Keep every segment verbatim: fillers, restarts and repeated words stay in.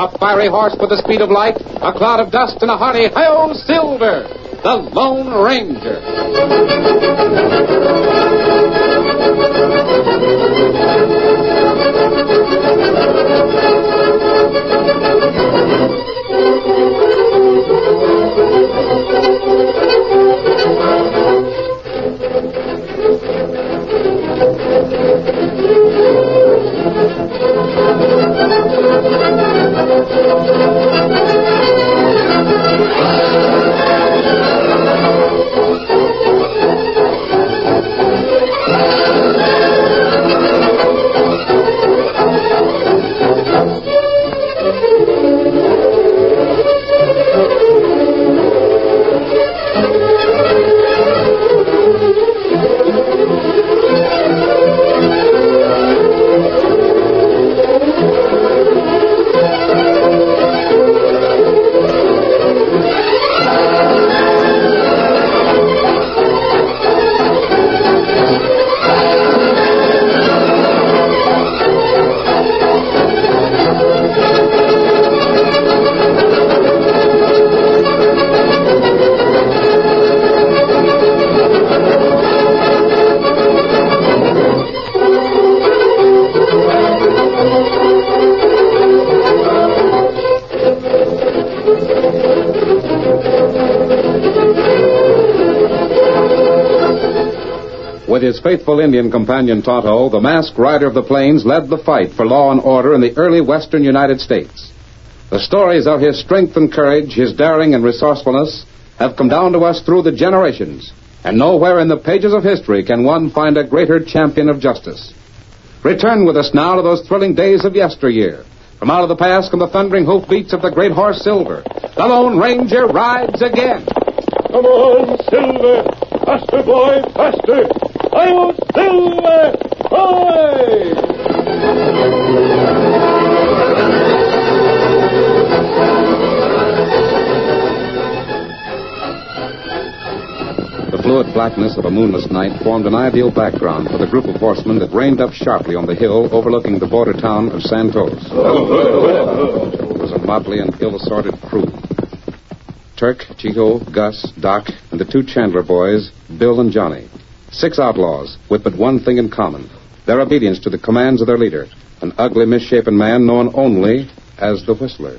A fiery horse with the speed of light, a cloud of dust, and a hearty hi-yo Silver, the Lone Ranger. With his faithful Indian companion Tonto, the masked rider of the plains led the fight for law and order in the early western United States. The stories of his strength and courage, his daring and resourcefulness, have come down to us through the generations, and nowhere in the pages of history can one find a greater champion of justice. Return with us now to those thrilling days of yesteryear. From out of the past come the thundering hoofbeats of the great horse Silver. The Lone Ranger rides again. Come on, Silver! Faster, boy, faster! Hi-yo, Silver! Hi! The fluid blackness of a moonless night formed an ideal background for the group of horsemen that reined up sharply on the hill overlooking the border town of Santos. It was a motley and ill-assorted crew. Turk, Chico, Gus, Doc, and the two Chandler boys, Bill and Johnny. Six outlaws with but one thing in common: their obedience to the commands of their leader, an ugly, misshapen man known only as the Whistler.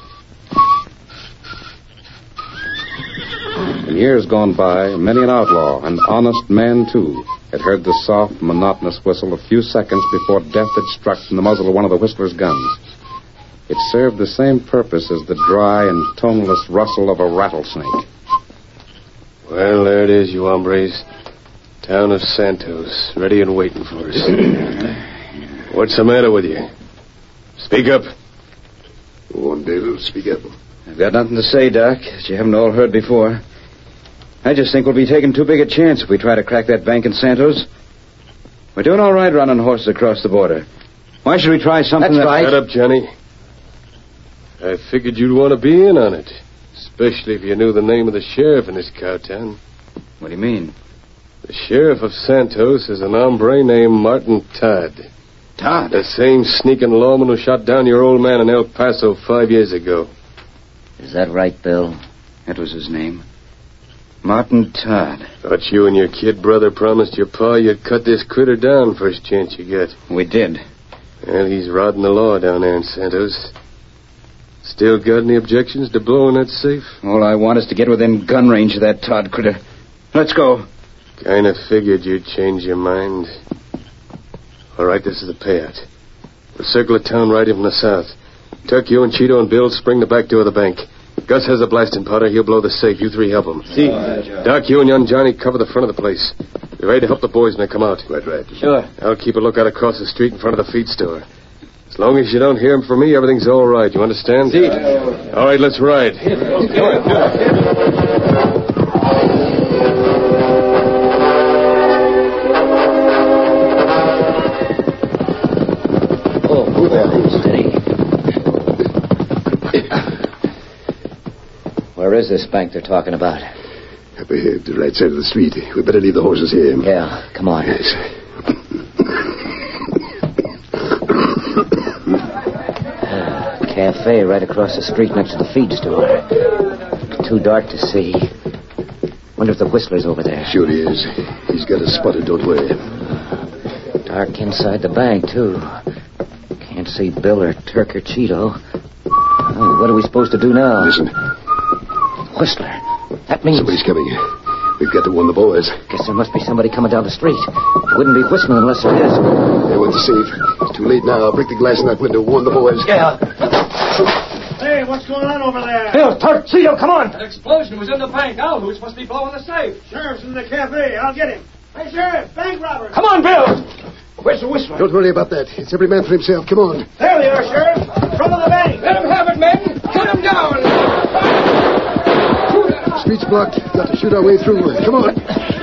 In years gone by, many an outlaw, an honest man, too, had heard the soft, monotonous whistle a few seconds before death had struck from the muzzle of one of the Whistler's guns. It served the same purpose as the dry and toneless rustle of a rattlesnake. Well, there it is, you hombres. Town of Santos, ready and waiting for us. What's the matter with you? Speak up. Go on, Bill, speak up. I've got nothing to say, Doc, that you haven't all heard before. I just think we'll be taking too big a chance if we try to crack that bank in Santos. We're doing all right running horses across the border. Why should we try something That's that... right. Shut up, Johnny. I figured you'd want to be in on it, especially if you knew the name of the sheriff in this cowtown. What do you mean? The sheriff of Santos is an hombre named Martin Todd. Todd? The same sneaking lawman who shot down your old man in El Paso five years ago. Is that right, Bill? That was his name. Martin Todd. Thought you and your kid brother promised your pa you'd cut this critter down first chance you get. We did. Well, he's rodding the law down there in Santos. Still got any objections to blowing that safe? All I want is to get within gun range of that Todd critter. Let's go. Kind of figured you'd change your mind. All right, this is the payout. We'll circle the town right in from the south. Tuck, you and Cheeto and Bill spring the back door of the bank. Gus has a blasting powder. He'll blow the safe. You three help him. See. Doc, you and young Johnny cover the front of the place. You're ready to help the boys when they come out. Right, right. Sure. I'll keep a lookout across the street in front of the feed store. As long as you don't hear him from me, everything's all right. You understand? See. All right, let's ride. Oh, move on. Steady. Where is this bank they're talking about? Up ahead, the right side of the street. We better leave the horses here. Yeah, come on. Yes. cafe right across the street next to the feed store. Too dark to see. Wonder if the Whistler's over there. Sure he is. He's got us spotted, don't worry. Dark inside the bank, too. Can't see Bill or Turk or Cheeto. Oh, what are we supposed to do now? Listen. Whistler. That means... Somebody's coming. We've got to warn the boys. Guess there must be somebody coming down the street. It wouldn't be whistling unless there is. They went to safe. It's too late now. I'll break the glass in that window. Warn the boys. Yeah. Hey, what's going on over there? Bill, Turk, Cheeto, come on. An explosion was in the bank. Al, who's supposed to be blowing the safe? Sheriff's in the cafe. I'll get him. Hey, Sheriff, bank robber. Come on, Bill. Where's the Whistler? Don't worry about that. It's every man for himself. Come on. There they are, Sheriff. Front of the bank. Let him have it, men. Cut him down. The street's blocked. Got to shoot our way through. Come on.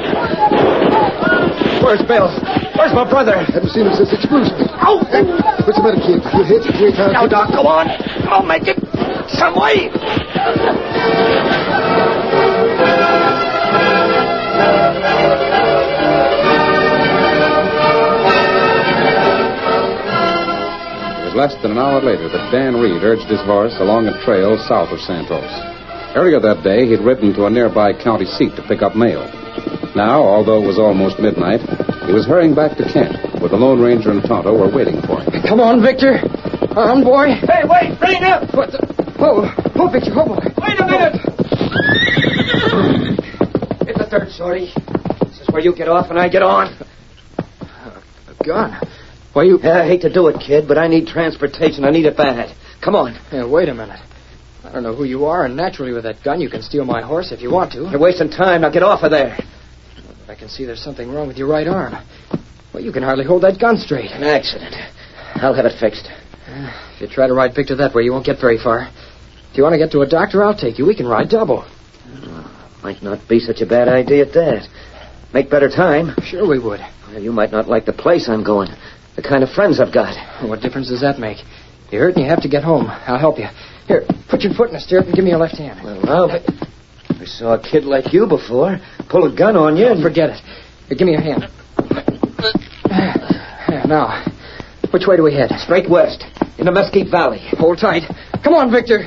Where's Bill? Where's my brother? Haven't seen him since the explosion. Ow! What's the matter, kid? You hit? You ain't hurt? Now, Doc, go on. I'll make it some way. It was less than an hour later that Dan Reed urged his horse along a trail south of Santos. Earlier that day, he'd ridden to a nearby county seat to pick up mail. Now, although it was almost midnight, he was hurrying back to camp, where the Lone Ranger and Tonto were waiting for him. Come on, Victor. On, boy. Hey, wait. Bring up. What the... Oh, oh, Victor, oh, boy. Wait a minute. Hit the third, Shorty. This is where you get off and I get on. A gun? Why, you... Yeah, I hate to do it, kid, but I need transportation. I need it bad. Come on. Hey, wait a minute. I don't know who you are, and naturally with that gun you can steal my horse if you want to. You're wasting time. Now get off of there. I can see there's something wrong with your right arm. Well, you can hardly hold that gun straight. An accident. I'll have it fixed. Uh, if you try to ride Victor that way, you won't get very far. If you want to get to a doctor, I'll take you. We can ride double. Oh, might not be such a bad idea at that. Make better time. Sure we would. Well, you might not like the place I'm going. The kind of friends I've got. What difference does that make? You're hurt and you have to get home. I'll help you. Here, put your foot in the stirrup and give me your left hand. Well, I'll... I saw a kid like you before. Pull a gun on you and... Forget it. Here, give me your hand. Now, which way do we head? Straight west, into Mesquite Valley. Hold tight. Come on, Victor.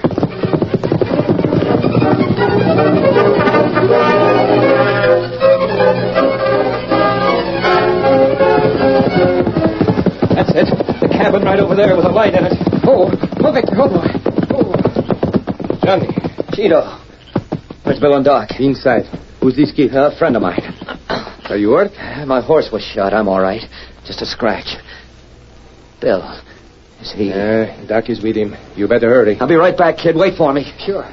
That's it. The cabin right over there with a light in it. Oh, oh, Victor, oh, boy. Oh. Johnny. Cheeto. Where's Bill and Doc? Inside. Who's this kid? A friend of mine. Are you hurt? My horse was shot. I'm all right. Just a scratch. Bill, is he... Yeah, uh, Doc is with him. You better hurry. I'll be right back, kid. Wait for me. Sure.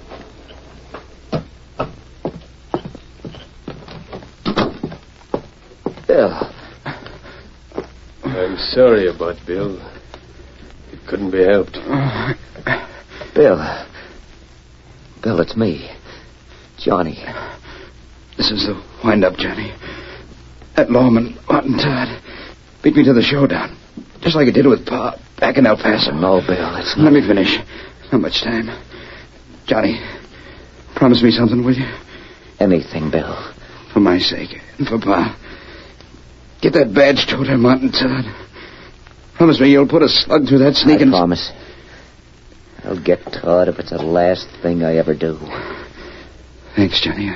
Bill. I'm sorry about Bill. It couldn't be helped. Bill. Bill, it's me. Johnny. This is the wind-up, Johnny. That lawman, Martin Todd, beat me to the showdown. Just like he did with Pa back in El Paso. No, Bill, it's not... Let me finish. Not much time. Johnny, promise me something, will you? Anything, Bill. For my sake, and for Pa. Get that badge to her, Martin Todd. Promise me you'll put a slug through that sneaking... I promise. I'll get Todd if it's the last thing I ever do. Thanks, Johnny.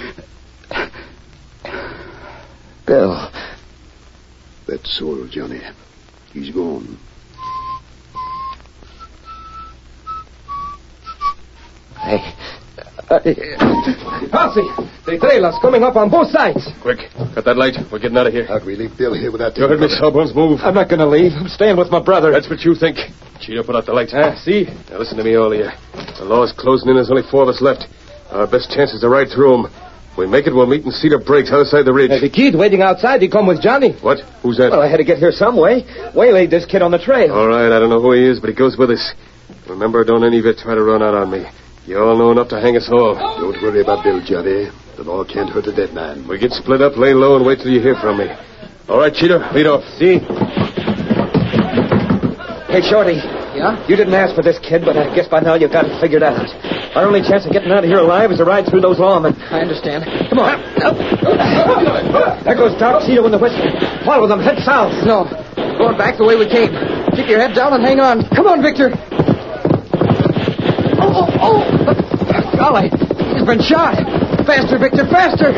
Bill. That's all, Johnny. He's gone. Hey. Uh, Posse! The trailer's coming up on both sides. Quick, cut that light. We're getting out of here. How can we leave Bill here without... You heard me, Sawbones. Move. I'm not going to leave. I'm staying with my brother. That's what you think. Cheeto, put out the light. Ah, see? Now listen to me, all of you. The law's closing in. There's only four of us left. Our best chance is to ride through them. If we make it, we'll meet in Cedar Breaks outside the ridge. Uh, the kid waiting outside, he come with Johnny. What? Who's that? Well, I had to get here some way. Waylaid this kid on the trail. All right, I don't know who he is, but he goes with us. Remember, don't any of you try to run out on me. You all know enough to hang us all. Don't worry about Bill, Johnny. The law can't hurt a dead man. We get split up, lay low, and wait till you hear from me. All right, Cheeto, lead off. See? Hey, Shorty. Yeah? You didn't ask for this kid, but I guess by now you've got it figured out. Our only chance of getting out of here alive is to ride through those lawmen. I understand. Come on. There goes Doc, Cheeto, and the Whistler. Follow them. Head south. No. Going back the way we came. Keep your head down and hang on. Come on, Victor. Oh! Golly! He's been shot! Faster, Victor, faster!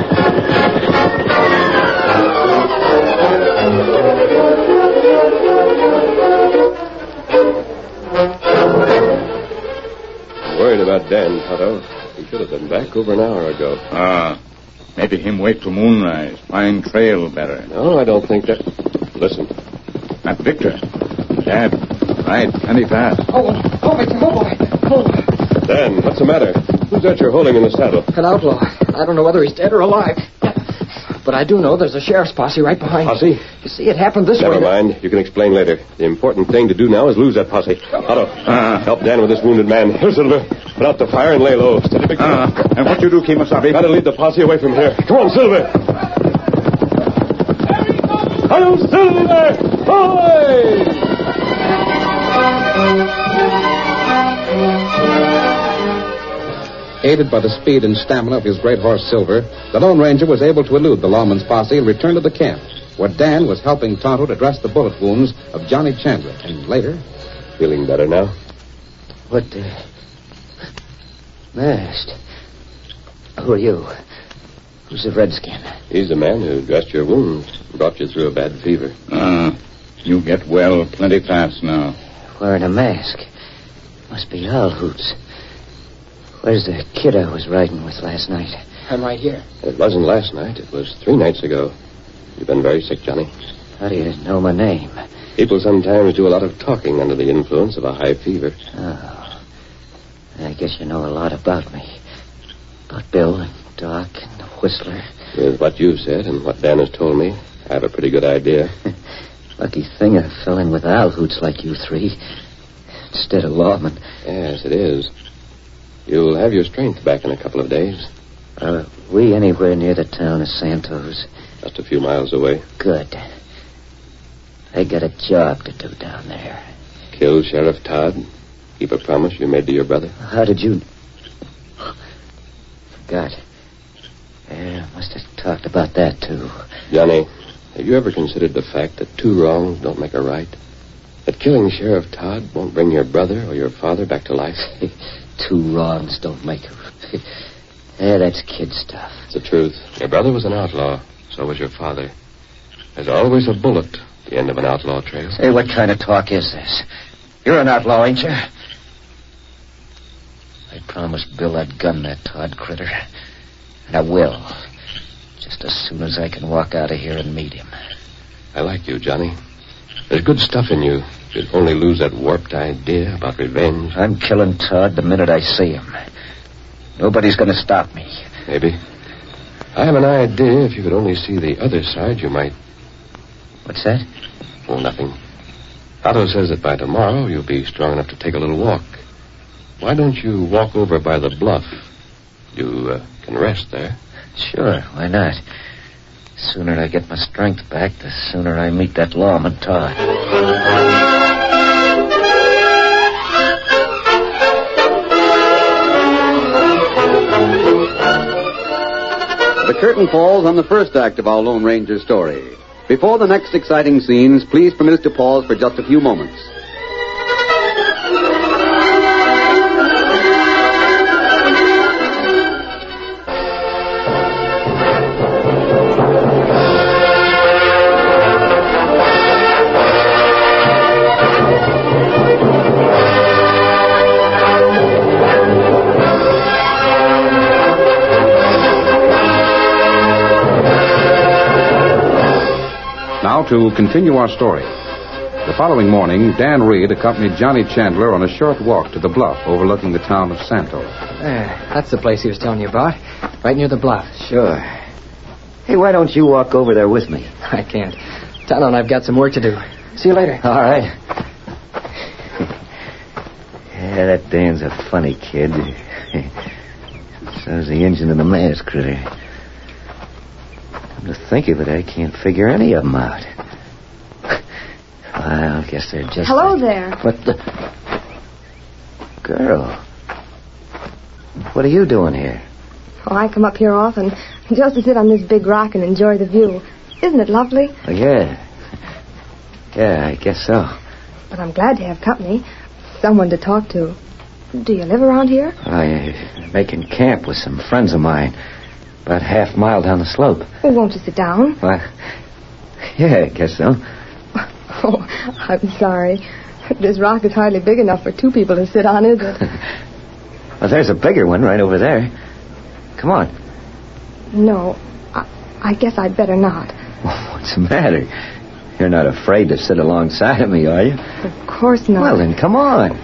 I'm worried about Dan, Tonto. He should have been back over an hour ago. Ah. Maybe him wait till moonrise. Find trail better. No, I don't think that... Listen. That Victor. Dad, right, plenty fast. Oh, oh, Victor, oh, boy. Oh. Dan, what's the matter? Who's that you're holding in the saddle? An outlaw. I don't know whether he's dead or alive. But I do know there's a sheriff's posse right behind Posse? me. You see, it happened this Never way. Never mind. You can explain later. The important thing to do now is lose that posse. Otto, uh, help Dan with this wounded man. Here, Silver. Put out the fire and lay low. Steady, Victor. Uh, and what you do, Kemosabe? Gotta lead the posse away from here. Come on, Silver. Hello, Silver! Ahoy! Aided by the speed and stamina of his great horse, Silver, the Lone Ranger was able to elude the lawman's posse and return to the camp, where Dan was helping Tonto to dress the bullet wounds of Johnny Chandler. And later... Feeling better now? What the... Masked? Who are you? Who's the redskin? He's the man who dressed your wounds and brought you through a bad fever. Ah, uh, you get well plenty fast now. Wearing a mask. Must be Owl Hoots. Where's the kid I was riding with last night? I'm right here. It wasn't last night. It was three nights ago. You've been very sick, Johnny. How do you know my name? People sometimes do a lot of talking under the influence of a high fever. Oh. I guess you know a lot about me. About Bill and Doc and the Whistler. With what you said and what Dan has told me, I have a pretty good idea. Lucky thing I fell in with Owl Hoots like you three. Instead of lawmen. Yes, it is. You'll have your strength back in a couple of days. Are we anywhere near the town of Santos? Just a few miles away. Good. I got a job to do down there. Kill Sheriff Todd? Keep a promise you made to your brother? How did you... Forgot. Yeah, must have talked about that, too. Johnny, have you ever considered the fact that two wrongs don't make a right? That killing Sheriff Todd won't bring your brother or your father back to life? Two wrongs don't make a... Yeah, that's kid stuff. It's the truth. Your brother was an outlaw. So was your father. There's always a bullet at the end of an outlaw trail. Say, what kind of talk is this? You're an outlaw, ain't you? I promised Bill I'd gun that Todd critter. And I will. Just as soon as I can walk out of here and meet him. I like you, Johnny. There's good stuff in you. You'd only lose that warped idea about revenge. I'm killing Todd the minute I see him. Nobody's going to stop me. Maybe. I have an idea. If you could only see the other side, you might... What's that? Oh, nothing. Otto says that by tomorrow you'll be strong enough to take a little walk. Why don't you walk over by the bluff? You uh, can rest there. Sure, why not? The sooner I get my strength back, the sooner I meet that lawman, Todd. The curtain falls on the first act of our Lone Ranger story. Before the next exciting scenes, please permit us to pause for just a few moments. Now to continue our story. The following morning, Dan Reed accompanied Johnny Chandler on a short walk to the bluff overlooking the town of Santos. There, that's the place he was telling you about. Right near the bluff. Sure. Hey, why don't you walk over there with me? I can't. Tonto and I've got some work to do. See you later. All right. Yeah, that Dan's a funny kid. So's the engine and the mask critter. Come to think of it, I can't figure any of them out. Well, I guess they're just... Hello there. What the... Girl. What are you doing here? Oh, I come up here often, just to sit on this big rock and enjoy the view. Isn't it lovely? Oh, yeah. Yeah, I guess so. But I'm glad to have company. Someone to talk to. Do you live around here? I'm making camp with some friends of mine. About half a mile down the slope. Well, won't you sit down? Well, yeah, I guess so. Oh, I'm sorry. This rock is hardly big enough for two people to sit on, is it? Well, there's a bigger one right over there. Come on. No, I, I guess I'd better not. Well, what's the matter? You're not afraid to sit alongside of me, are you? Of course not. Well, then come on.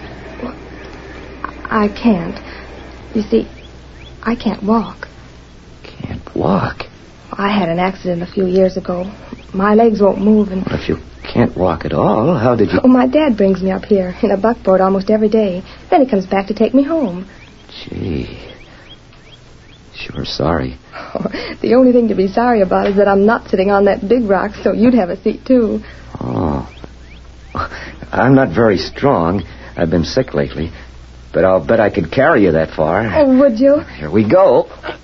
I can't. You see, I can't walk. Can't walk? I had an accident a few years ago. My legs won't move and... Well, if you can't walk at all, how did you... Oh, my dad brings me up here in a buckboard almost every day. Then he comes back to take me home. Gee. Sure sorry. Oh, the only thing to be sorry about is that I'm not sitting on that big rock, so you'd have a seat, too. Oh. I'm not very strong. I've been sick lately. But I'll bet I could carry you that far. Oh, would you? Here we go.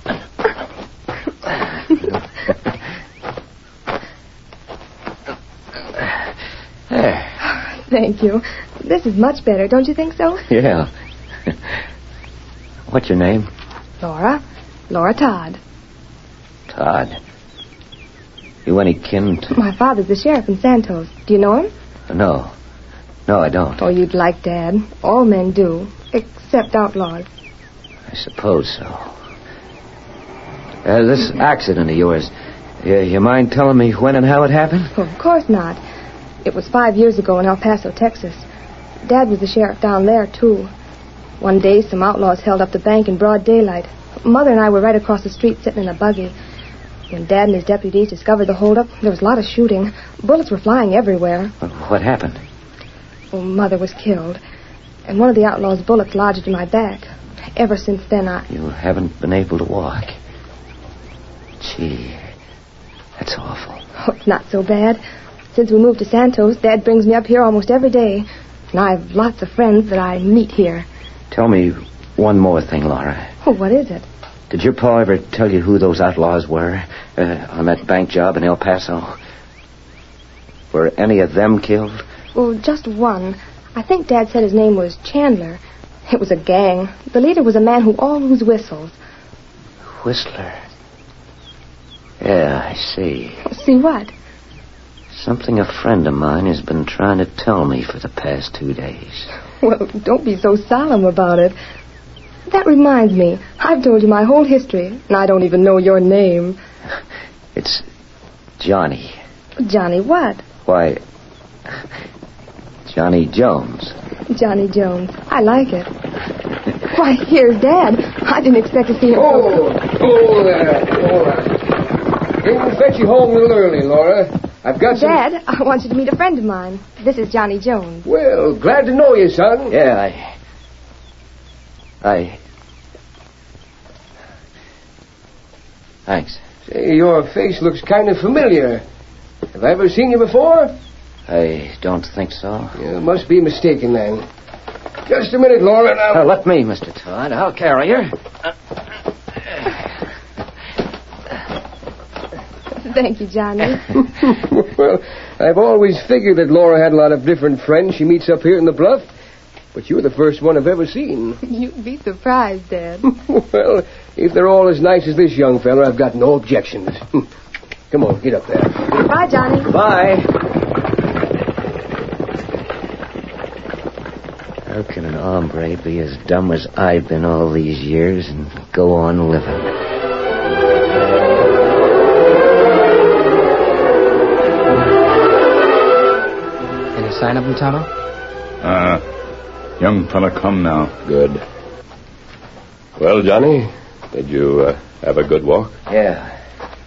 There. Thank you. This is much better, don't you think so? Yeah. What's your name? Laura. Laura Todd. Todd. You any kin to... My father's the sheriff in Santos. Do you know him? No. No, I don't. Oh, you'd like Dad. All men do. Except outlaws. I suppose so. Uh, this accident of yours, you, you mind telling me when and how it happened? Oh, of course not. It was five years ago in El Paso, Texas. Dad was the sheriff down there, too. One day, some outlaws held up the bank in broad daylight. Mother and I were right across the street sitting in a buggy. When Dad and his deputies discovered the holdup, there was a lot of shooting. Bullets were flying everywhere. What happened? Oh, Mother was killed. And one of the outlaws' bullets lodged in my back. Ever since then, I... You haven't been able to walk. Gee, that's awful. Oh, it's not so bad. Since we moved to Santos, Dad brings me up here almost every day. And I have lots of friends that I meet here. Tell me one more thing, Laura. Oh, what is it? Did your pa ever tell you who those outlaws were uh, on that bank job in El Paso? Were any of them killed? Well, just one. I think Dad said his name was Chandler. It was a gang. The leader was a man who always whistles. Whistler? Yeah, I see. See what? Something a friend of mine has been trying to tell me for the past two days. Well, don't be so solemn about it. That reminds me. I've told you my whole history, and I don't even know your name. It's Johnny. Johnny what? Why, Johnny Jones. Johnny Jones. I like it. Why, here's Dad. I didn't expect to see him. Oh, oh, there. Oh, there. He will fetch you home a little early, Laura. I've got some... Dad, I want you to meet a friend of mine. This is Johnny Jones. Well, glad to know you, son. Yeah, I... I... Thanks. Say, your face looks kind of familiar. Have I ever seen you before? I don't think so. You must be mistaken, then. Just a minute, Laura, and I'll... Uh, let me, Mister Todd. I'll carry her. Thank you, Johnny. Well, I've always figured that Laura had a lot of different friends she meets up here in the bluff. But you're the first one I've ever seen. You'd be surprised, Dad. Well, if they're all as nice as this young fella, I've got no objections. Come on, get up there. Bye, Johnny. Bye. How can an hombre be as dumb as I've been all these years and go on living? Any sign of him, Tonto? Uh... Young fella come now. Good. Well, Johnny, did you uh, have a good walk? Yeah.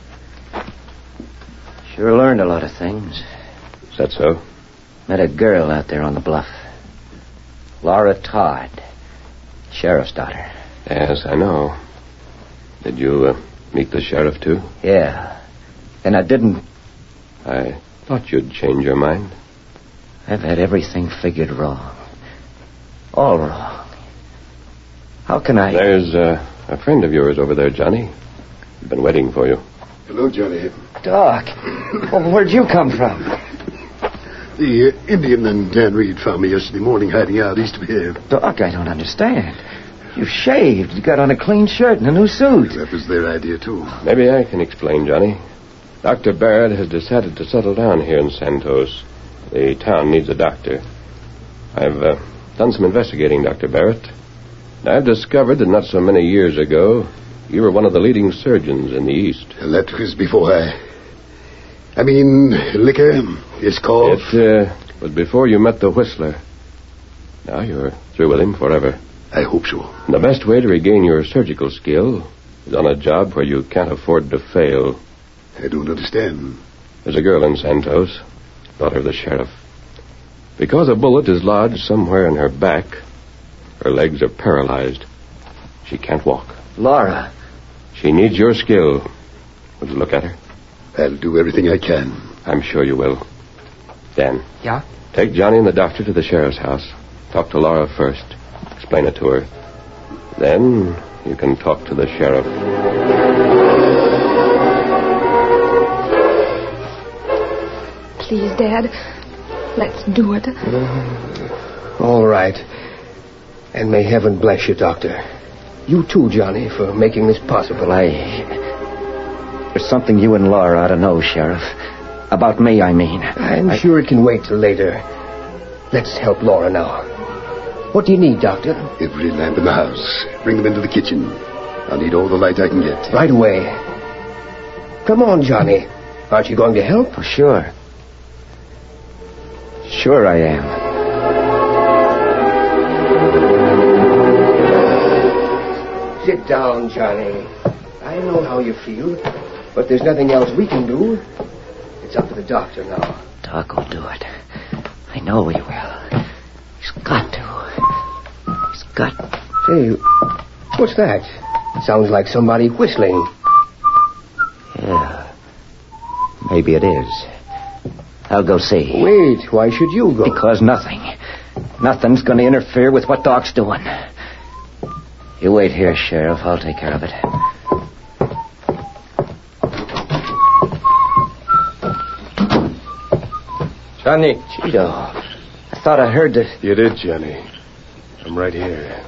Sure learned a lot of things. Is that so? Met a girl out there on the bluff. Laura Todd. Sheriff's daughter. Yes, I know. Did you uh, meet the sheriff, too? Yeah. And I didn't... I thought you'd change your mind. I've had everything figured wrong. All wrong. How can I... There's uh, a friend of yours over there, Johnny. He's been waiting for you. Hello, Johnny. Doc. Well, where'd you come from? The uh, Indian and Dan Reed found me yesterday morning hiding out east of here. Doc, I don't understand. You shaved. You got on a clean shirt and a new suit. That was their idea, too. Maybe I can explain, Johnny. Doctor Barrett has decided to settle down here in Santos. The town needs a doctor. I've uh, done some investigating, Doctor Barrett. And I've discovered that not so many years ago, you were one of the leading surgeons in the East. Well, that was before I... I mean, liquor, his cough. It uh, was before you met the Whistler. Now you're through with him forever. I hope so. And the best way to regain your surgical skill is on a job where you can't afford to fail. I don't understand. There's a girl in Santos, daughter of the sheriff. Because a bullet is lodged somewhere in her back, her legs are paralyzed. She can't walk. Laura. She needs your skill. Would you look at her? I'll do everything I can. I'm sure you will. Dan. Yeah? Take Johnny and the doctor to the sheriff's house. Talk to Laura first. Explain it to her. Then you can talk to the sheriff. Please, Dad. Let's do it. Uh, all right. And may heaven bless you, Doctor. You too, Johnny, for making this possible. I... There's something you and Laura ought to know, Sheriff. About me, I mean. I'm I... sure it can wait till later. Let's help Laura now. What do you need, Doctor? Every lamp in the house. Bring them into the kitchen. I'll need all the light I can get. Right away. Come on, Johnny. Aren't you going to help? Oh, sure. Sure I am. Sit down, Johnny. I know how you feel, but there's nothing else we can do. It's up to the doctor now. Doc will do it. I know he will. He's got to. He's got... Say, what's that? Sounds like somebody whistling. Yeah. Maybe it is. I'll go see. Wait, why should you go? Because nothing. Nothing's going to interfere with what Doc's doing. You wait here, Sheriff. I'll take care of it. Johnny. Cheeto. I thought I heard that... You did, Johnny. I'm right here.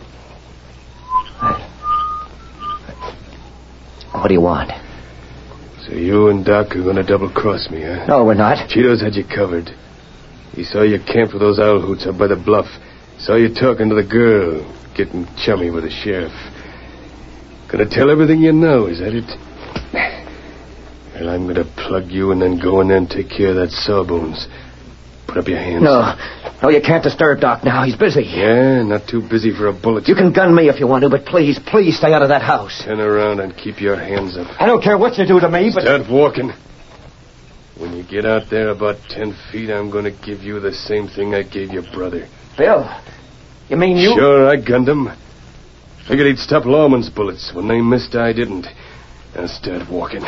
What do you want? So you and Doc are going to double-cross me, huh? No, we're not. Cheeto's had you covered. He saw you camp with those owl hoots up by the bluff. Saw you talking to the girl, getting chummy with the sheriff. Gonna tell everything you know, is that it? Well, I'm gonna plug you and then go in there and take care of that sawbones. Put up your hands. No. No, you can't disturb Doc now. He's busy. Yeah, not too busy for a bullet. You can gun me if you want to, but please, please stay out of that house. Turn around and keep your hands up. I don't care what you do to me, but... Start walking. When you get out there about ten feet, I'm going to give you the same thing I gave your brother. Bill, you mean you... Sure, I gunned him. Figured he'd stop Lawman's bullets. When they missed, I didn't. Now start walking.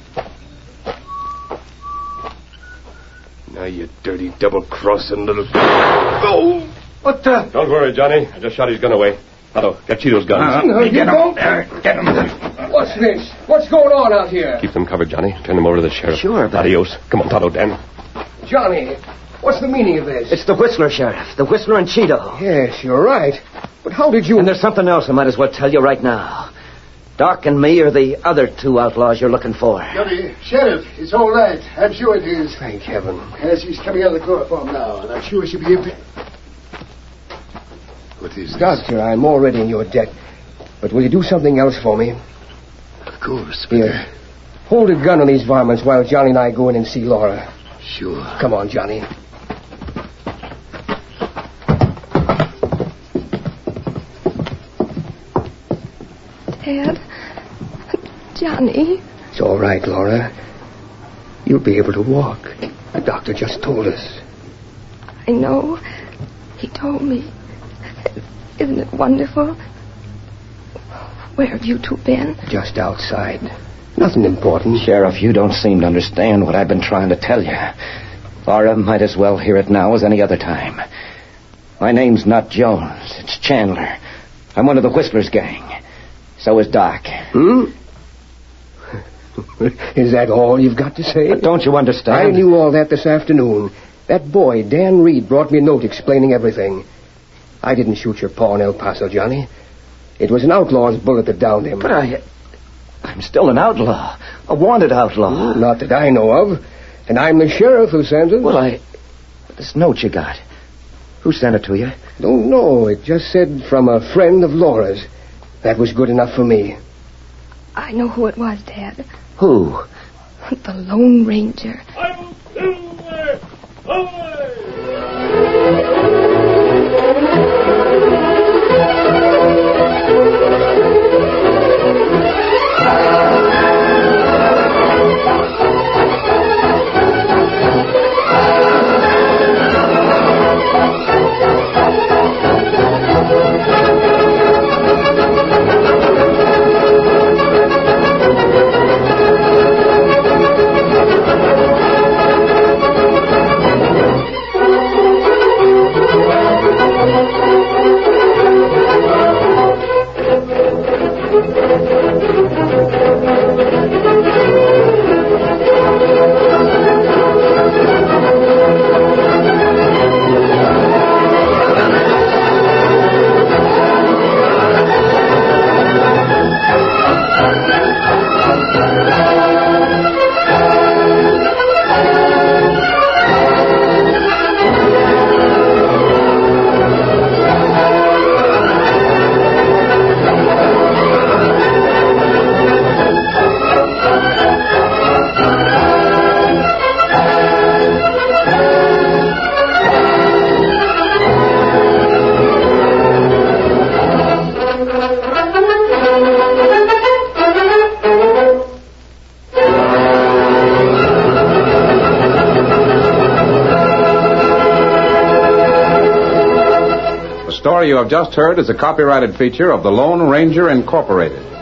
Now, you dirty double-crossing little... Oh! What the... Don't worry, Johnny. I just shot his gun away. Otto, get Cheeto's guns. Uh, no, get him. Get him. What's this? What's going on out here? Keep them covered, Johnny. Turn them over to the sheriff. Sure, but... Adios. Come on, Tonto, Dan. Johnny, what's the meaning of this? It's the Whistler, Sheriff. The Whistler and Cheeto. Yes, you're right. But how did you... And there's something else I might as well tell you right now. Doc and me are the other two outlaws you're looking for. Johnny, Sheriff, it's all right. I'm sure it is. Thank heaven. Yes, she's coming out of the chloroform now, and I'm sure she'll be... Imp- what is this? Doctor, I'm already in your debt. But will you do something else for me? Of course, but... Here. Hold a gun on these varmints while Johnny and I go in and see Laura. Sure. Come on, Johnny. Dad? Johnny? It's all right, Laura. You'll be able to walk. The doctor just told us. I know. He told me. Isn't it wonderful? Where have you two been? Just outside. Nothing important. Sheriff, you don't seem to understand what I've been trying to tell you. Laura might as well hear it now as any other time. My name's not Jones. It's Chandler. I'm one of the Whistler's gang. So is Doc. Hmm? Is that all you've got to say? But don't you understand? I knew all that this afternoon. That boy, Dan Reed, brought me a note explaining everything. I didn't shoot your pa in El Paso, Johnny. It was an outlaw's bullet that downed him. But I... I'm still an outlaw. A wanted outlaw. Not that I know of. And I'm the sheriff of Santos. Well, I... This note you got. Who sent it to you? Don't know. It just said from a friend of Laura's. That was good enough for me. I know who it was, Dad. Who? The Lone Ranger. The story you have just heard is a copyrighted feature of the Lone Ranger Incorporated.